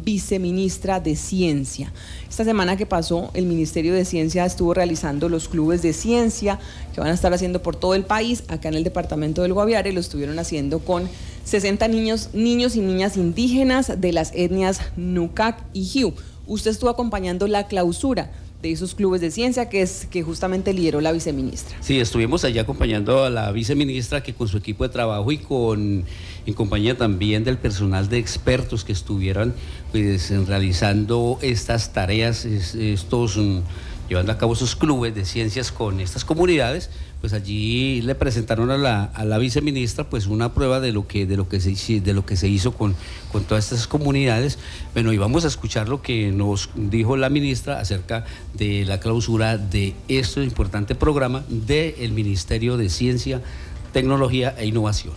viceministra de Ciencia. Esta semana que pasó, el Ministerio de Ciencia estuvo realizando los clubes de ciencia que van a estar haciendo por todo el país. Acá en el departamento del Guaviare lo estuvieron haciendo con 60 niños y niñas indígenas de las etnias Nucac y Jiu. Usted estuvo acompañando la clausura de esos clubes de ciencia que justamente lideró la viceministra. Sí, estuvimos allá acompañando a la viceministra, que con su equipo de trabajo y en compañía también del personal de expertos que estuvieran pues realizando estas tareas, llevando a cabo esos clubes de ciencias con estas comunidades. Pues allí le presentaron a la viceministra pues una prueba de lo que se hizo con todas estas comunidades. Bueno, y vamos a escuchar lo que nos dijo la ministra acerca de la clausura de este importante programa del Ministerio de Ciencia, Tecnología e Innovación.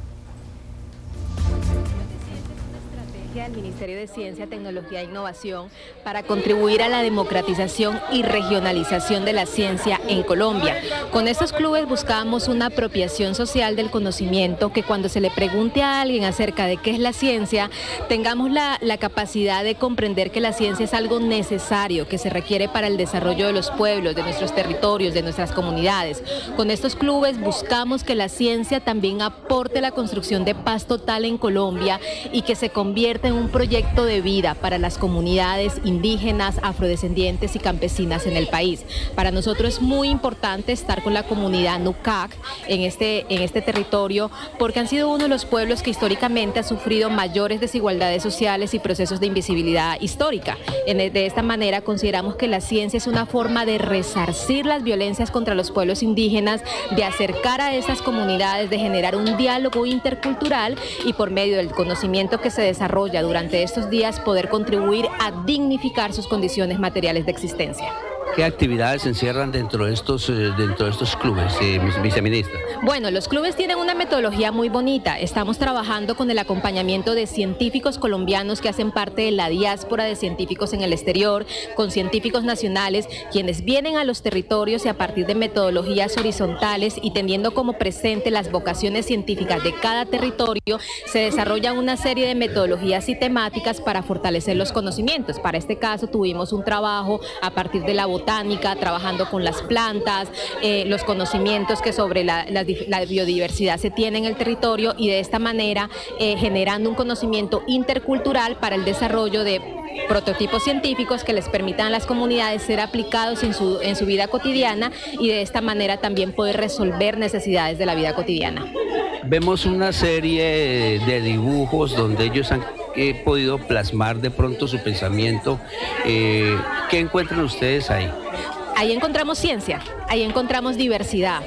Del Ministerio de Ciencia, Tecnología e Innovación para contribuir a la democratización y regionalización de la ciencia en Colombia. Con estos clubes buscábamos una apropiación social del conocimiento, que cuando se le pregunte a alguien acerca de qué es la ciencia, tengamos la capacidad de comprender que la ciencia es algo necesario, que se requiere para el desarrollo de los pueblos, de nuestros territorios, de nuestras comunidades. Con estos clubes buscamos que la ciencia también aporte la construcción de paz total en Colombia y que se convierta en un proyecto de vida para las comunidades indígenas, afrodescendientes y campesinas en el país. Para nosotros es muy importante estar con la comunidad Nucac en este territorio, porque han sido uno de los pueblos que históricamente ha sufrido mayores desigualdades sociales y procesos de invisibilidad histórica. De esta manera consideramos que la ciencia es una forma de resarcir las violencias contra los pueblos indígenas, de acercar a estas comunidades, de generar un diálogo intercultural y por medio del conocimiento que se desarrolla durante estos días poder contribuir a dignificar sus condiciones materiales de existencia. ¿Qué actividades se encierran dentro de estos clubes, viceministra? Bueno, los clubes tienen una metodología muy bonita. Estamos trabajando con el acompañamiento de científicos colombianos que hacen parte de la diáspora de científicos en el exterior, con científicos nacionales, quienes vienen a los territorios y a partir de metodologías horizontales y teniendo como presente las vocaciones científicas de cada territorio, se desarrollan una serie de metodologías y temáticas para fortalecer los conocimientos. Para este caso tuvimos un trabajo a partir de la botánica, trabajando con las plantas, los conocimientos que sobre la biodiversidad se tiene en el territorio y de esta manera generando un conocimiento intercultural para el desarrollo de prototipos científicos que les permitan a las comunidades ser aplicados en su vida cotidiana y de esta manera también poder resolver necesidades de la vida cotidiana. Vemos una serie de dibujos donde ellos han podido plasmar de pronto su pensamiento. ¿Qué encuentran ustedes ahí? Ahí encontramos ciencia, ahí encontramos diversidad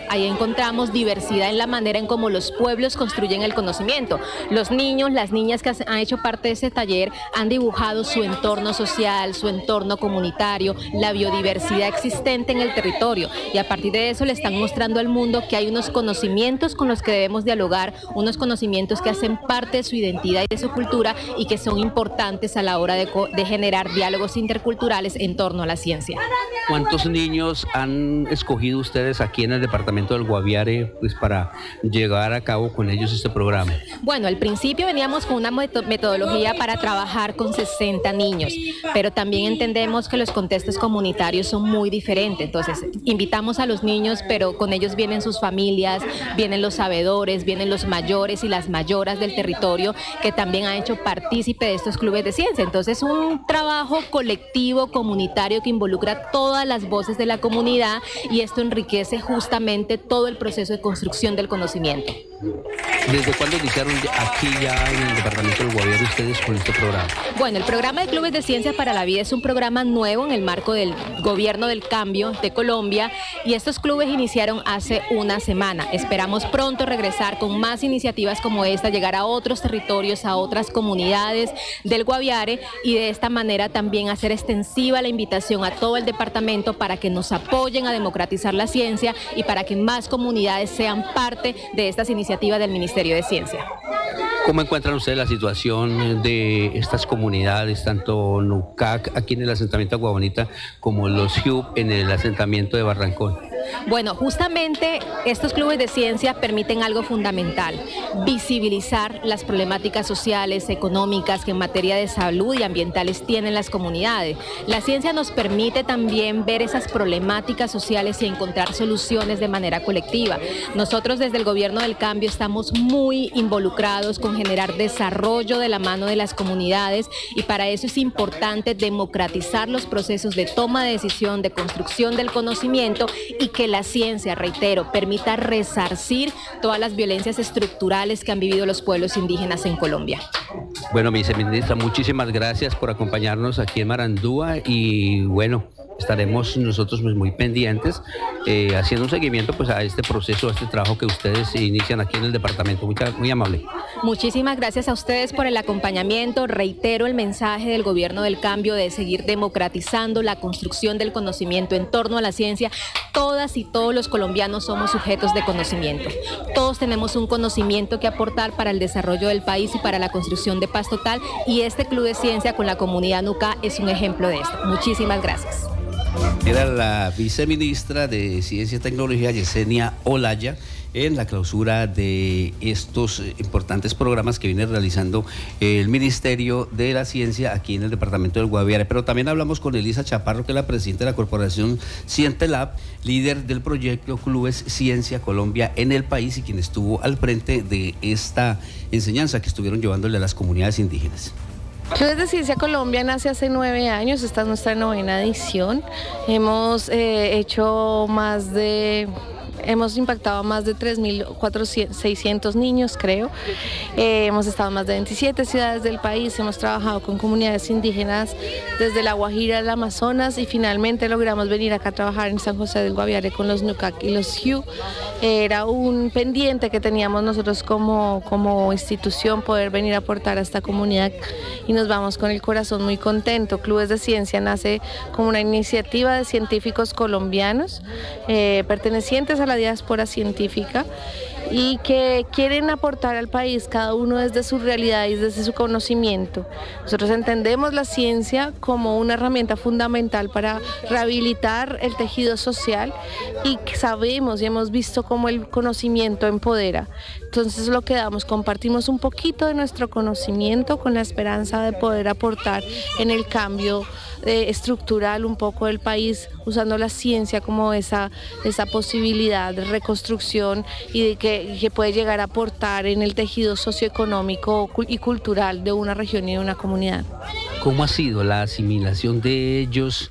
en la manera en cómo los pueblos construyen el conocimiento. Los niños, las niñas que han hecho parte de este taller han dibujado su entorno social, su entorno comunitario, la biodiversidad existente en el territorio y a partir de eso le están mostrando al mundo que hay unos conocimientos con los que debemos dialogar, unos conocimientos que hacen parte de su identidad y de su cultura y que son importantes a la hora de generar diálogos interculturales en torno a la ciencia. ¿Cuántos niños han escogido ustedes aquí en el departamento del Guaviare pues para llevar a cabo con ellos este programa? Bueno, al principio veníamos con una metodología para trabajar con 60 niños, pero también entendemos que los contextos comunitarios son muy diferentes, entonces invitamos a los niños, pero con ellos vienen sus familias, vienen los sabedores, vienen los mayores y las mayoras del territorio que también han hecho partícipe de estos clubes de ciencia, entonces un trabajo colectivo, comunitario que involucra todas las voces de la comunidad y esto enriquece justamente todo el proceso de construcción del conocimiento. ¿Desde cuándo iniciaron aquí ya en el departamento del Guaviare ustedes con este programa? Bueno, el programa de Clubes de Ciencias para la Vida es un programa nuevo en el marco del Gobierno del Cambio de Colombia y estos clubes iniciaron hace una semana. Esperamos pronto regresar con más iniciativas como esta, llegar a otros territorios, a otras comunidades del Guaviare y de esta manera también hacer extensiva la invitación a todo el departamento para que nos apoyen a democratizar la ciencia y para que más comunidades sean parte de estas iniciativas del Ministerio de Ciencia. ¿Cómo encuentran ustedes la situación de estas comunidades, tanto Nucac aquí en el asentamiento Agua Bonita como los Jiu en el asentamiento de Barrancón? Bueno, justamente estos clubes de ciencia permiten algo fundamental: visibilizar las problemáticas sociales, económicas que en materia de salud y ambientales tienen las comunidades. La ciencia nos permite también ver esas problemáticas sociales y encontrar soluciones de manera colectiva. Nosotros desde el Gobierno del Cambio estamos muy involucrados con generar desarrollo de la mano de las comunidades, y para eso es importante democratizar los procesos de toma de decisión, de construcción del conocimiento, y que la ciencia, reitero, permita resarcir todas las violencias estructurales que han vivido los pueblos indígenas en Colombia. Bueno, viceministra, muchísimas gracias por acompañarnos aquí en Marandúa, y bueno, estaremos nosotros pues muy pendientes, haciendo un seguimiento pues a este proceso, a este trabajo que ustedes inician aquí en el departamento. Muy amable. Muchísimas gracias a ustedes por el acompañamiento. Reitero el mensaje del Gobierno del Cambio de seguir democratizando la construcción del conocimiento en torno a la ciencia. Todas y todos los colombianos somos sujetos de conocimiento. Todos tenemos un conocimiento que aportar para el desarrollo del país y para la construcción de paz total, y este Club de Ciencia con la comunidad Nucá es un ejemplo de esto. Muchísimas gracias. Era la viceministra de Ciencia y Tecnología, Yesenia Olaya, en la clausura de estos importantes programas que viene realizando el Ministerio de la Ciencia aquí en el departamento del Guaviare. Pero también hablamos con Elisa Chaparro, que es la presidenta de la corporación Cientelab, líder del proyecto Clubes Ciencia Colombia en el país, y quien estuvo al frente de esta enseñanza que estuvieron llevándole a las comunidades indígenas. Clubes de Ciencia Colombia nace hace 9 años, esta es nuestra 9ª edición. Hemos impactado a más de 3.600 niños, creo. Hemos estado en más de 27 ciudades del país, hemos trabajado con comunidades indígenas desde La Guajira al Amazonas, y finalmente logramos venir acá a trabajar en San José del Guaviare con los Nucac y los Xiu. Era un pendiente que teníamos nosotros como institución, poder venir a aportar a esta comunidad, y nos vamos con el corazón muy contento. Clubes de Ciencia nace como una iniciativa de científicos colombianos pertenecientes a la diáspora científica, y que quieren aportar al país, cada uno desde su realidad y desde su conocimiento. Nosotros entendemos la ciencia como una herramienta fundamental para rehabilitar el tejido social, y sabemos y hemos visto cómo el conocimiento empodera. Entonces lo que damos, compartimos un poquito de nuestro conocimiento con la esperanza de poder aportar en el cambio estructural un poco del país, usando la ciencia como esa posibilidad de reconstrucción y de que puede llegar a aportar en el tejido socioeconómico y cultural de una región y de una comunidad. ¿Cómo ha sido la asimilación de ellos,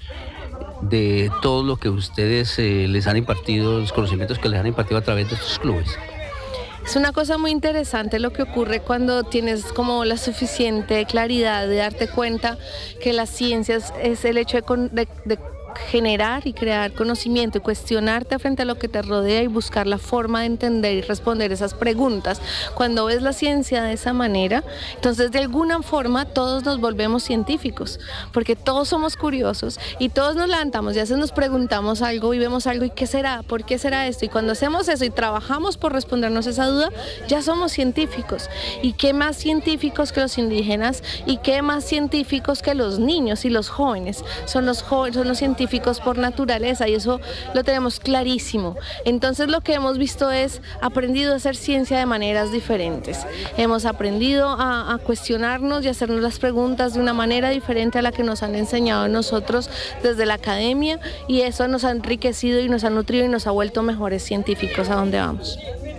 de todo lo que ustedes les han impartido, los conocimientos que les han impartido a través de estos clubes? Es una cosa muy interesante lo que ocurre cuando tienes como la suficiente claridad de darte cuenta que la ciencia es el hecho de generar y crear conocimiento y cuestionarte frente a lo que te rodea y buscar la forma de entender y responder esas preguntas. Cuando ves la ciencia de esa manera, entonces de alguna forma todos nos volvemos científicos, porque todos somos curiosos y todos nos levantamos y a veces nos preguntamos algo y vemos algo y ¿qué será? ¿Por qué será esto? Y cuando hacemos eso y trabajamos por respondernos esa duda, ya somos científicos. ¿Y qué más científicos que los indígenas? ¿Y qué más científicos que los niños y los jóvenes? Son los científicos por naturaleza, y eso lo tenemos clarísimo. Entonces lo que hemos visto es aprendido a hacer ciencia de maneras diferentes. Hemos aprendido a cuestionarnos y a hacernos las preguntas de una manera diferente a la que nos han enseñado a nosotros desde la academia, y eso nos ha enriquecido y nos ha nutrido y nos ha vuelto mejores científicos a donde vamos.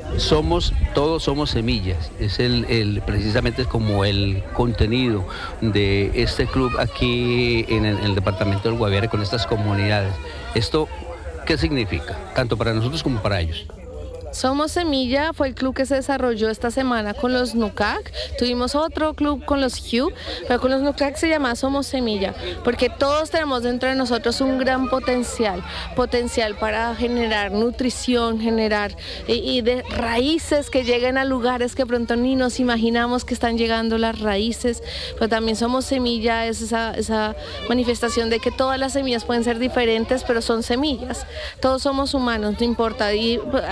Todos somos semillas, es precisamente es como el contenido de este club aquí en el departamento del Guaviare con estas comunidades. ¿Esto qué significa? Tanto para nosotros como para ellos. Somos Semilla fue el club que se desarrolló esta semana con los Nucac. Tuvimos otro club con los Xiu, pero con los Nucac se llama Somos Semilla, porque todos tenemos dentro de nosotros un gran potencial para generar nutrición, generar y de raíces que lleguen a lugares que pronto ni nos imaginamos que están llegando las raíces. Pero también Somos Semilla es esa manifestación de que todas las semillas pueden ser diferentes, pero son semillas. Todos somos humanos, no importa. Y hay un ejemplo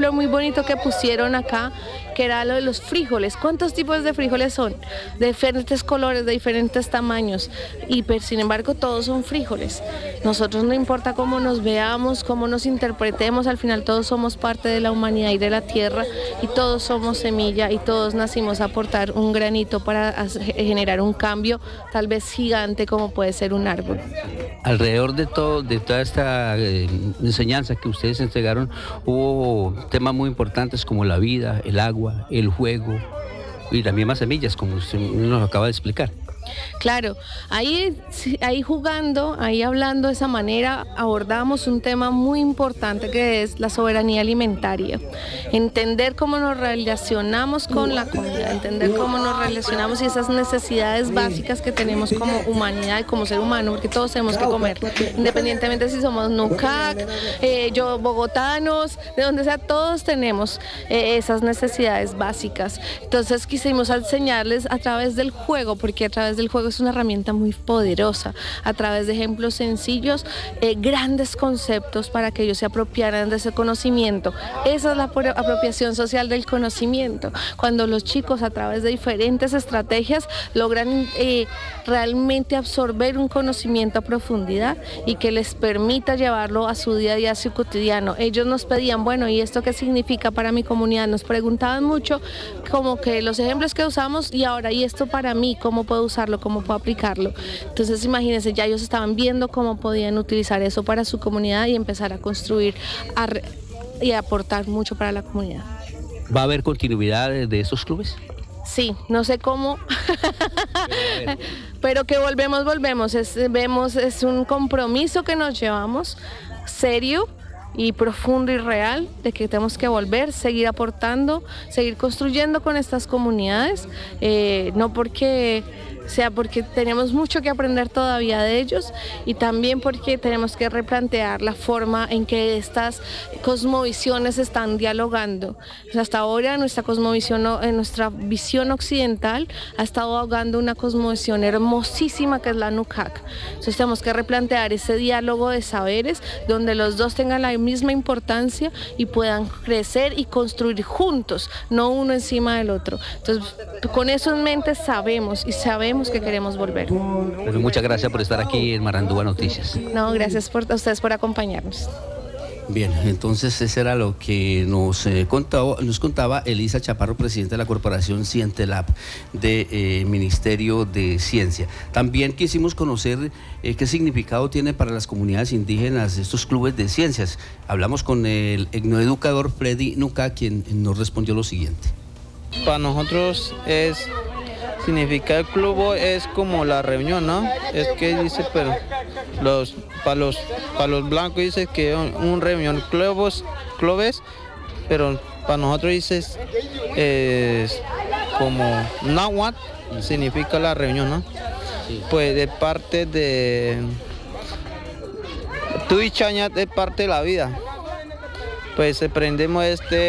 ejemplo muy bonito que pusieron acá, que era lo de los frijoles. ¿Cuántos tipos de frijoles son? De diferentes colores, de diferentes tamaños, y sin embargo todos son frijoles. Nosotros, no importa cómo nos veamos, cómo nos interpretemos, al final todos somos parte de la humanidad y de la tierra, y todos somos semilla, y todos nacimos a aportar un granito para generar un cambio tal vez gigante como puede ser un árbol. Alrededor de toda esta enseñanza que ustedes entregaron, hubo temas muy importantes como la vida, el agua, el juego y las mismas semillas, como usted nos acaba de explicar. Claro, ahí jugando, ahí hablando de esa manera, abordamos un tema muy importante que es la soberanía alimentaria. Entender cómo nos relacionamos con la comida, entender cómo nos relacionamos y esas necesidades básicas que tenemos como humanidad y como ser humano, porque todos tenemos que comer, independientemente si somos nucac, yo bogotanos, de donde sea, todos tenemos esas necesidades básicas. Entonces quisimos enseñarles a través del juego, porque a través del juego es una herramienta muy poderosa, a través de ejemplos sencillos, grandes conceptos para que ellos se apropiaran de ese conocimiento. Esa es la apropiación social del conocimiento, cuando los chicos a través de diferentes estrategias logran realmente absorber un conocimiento a profundidad y que les permita llevarlo a su día a día, a su cotidiano. Ellos nos pedían, bueno, ¿y esto qué significa para mi comunidad? Nos preguntaban mucho como que los ejemplos que usamos, y ahora, ¿y esto para mí? ¿Cómo puedo usarlo? ¿Cómo puedo aplicarlo? Entonces imagínense, ya ellos estaban viendo cómo podían utilizar eso para su comunidad y empezar a construir y a aportar mucho para la comunidad. ¿Va a haber continuidad de estos clubes? Sí, no sé cómo, pero que volvemos, es un compromiso que nos llevamos serio y profundo y real, de que tenemos que volver, seguir aportando, seguir construyendo con estas comunidades, no porque tenemos mucho que aprender todavía de ellos, y también porque tenemos que replantear la forma en que estas cosmovisiones están dialogando. Hasta ahora nuestra cosmovisión, nuestra visión occidental ha estado ahogando una cosmovisión hermosísima que es la nucac. Entonces tenemos que replantear ese diálogo de saberes donde los dos tengan la misma importancia y puedan crecer y construir juntos, no uno encima del otro. Entonces con eso en mente sabemos que queremos volver. Bueno, muchas gracias por estar aquí en Marandúa Noticias. No, gracias a ustedes por acompañarnos. Bien, entonces eso era lo que nos contaba Elisa Chaparro, presidenta de la Corporación Cientelab del Ministerio de Ciencia. También quisimos conocer qué significado tiene para las comunidades indígenas estos clubes de ciencias. Hablamos con el etnoeducador Freddy Nuca, quien nos respondió lo siguiente. Para nosotros significa el club es como la reunión, ¿no? Es que dice, pero para los blancos dice que un reunión clubes, pero para nosotros dice es como náhuatl, significa la reunión, ¿no? Sí. Pues de parte de Tuichañat, de parte de la vida. Pues aprendemos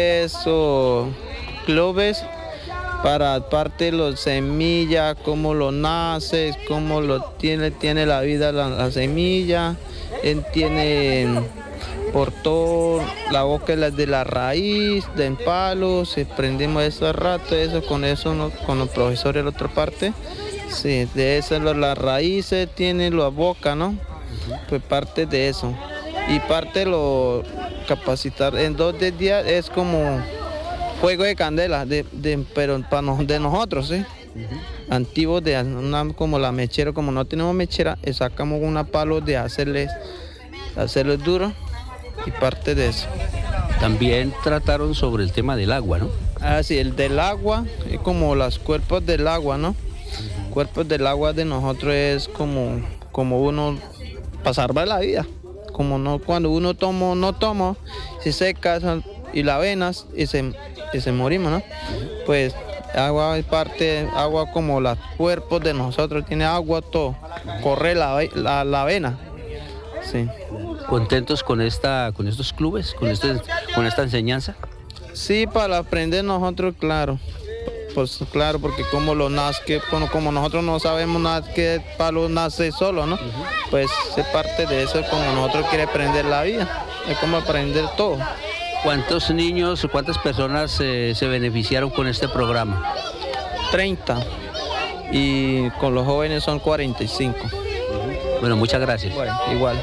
clubes para parte de los semillas, cómo lo nace, cómo lo tiene la vida la semilla, tiene por todo la boca de la raíz, de palos, aprendimos eso rato, con los profesores de la otra parte, sí, de eso las raíces tienen la boca, ¿no? Pues parte de eso, y parte de lo capacitar en 2 días es como fuego de candela, pero de nosotros, ¿sí? Antiguos, como la mechera, como no tenemos mechera, sacamos una palo de hacerles duro, y parte de eso. También trataron sobre el tema del agua, ¿no? Ah, sí, el del agua, es como los cuerpos del agua, ¿no? Cuerpos del agua de nosotros es como uno para salvar la vida, como no, cuando uno no toma, se seca y la venas y se morimos, ¿no? Pues agua es parte, agua como los cuerpos de nosotros, tiene agua todo, corre la vena. Sí. ¿Contentos con estos clubes, con esta enseñanza? Sí, para aprender nosotros, claro. Pues claro, porque como como nosotros no sabemos nada que palo nace solo, ¿no? Pues es parte de eso, como nosotros queremos aprender la vida, es como aprender todo. ¿Cuántos niños o cuántas personas se beneficiaron con este programa? 30 y con los jóvenes son 45. Bueno, muchas gracias. Bueno, igual.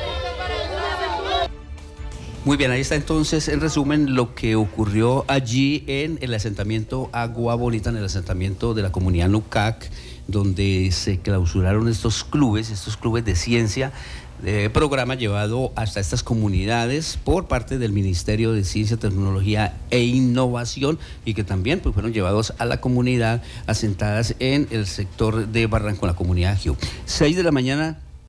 Muy bien, ahí está entonces en resumen lo que ocurrió allí en el asentamiento Agua Bonita, en el asentamiento de la comunidad Nucac, donde se clausuraron estos clubes de ciencia, programa llevado hasta estas comunidades por parte del Ministerio de Ciencia, Tecnología e Innovación, y que también pues fueron llevados a la comunidad asentadas en el sector de Barranco, la comunidad Giu. 6 de la mañana.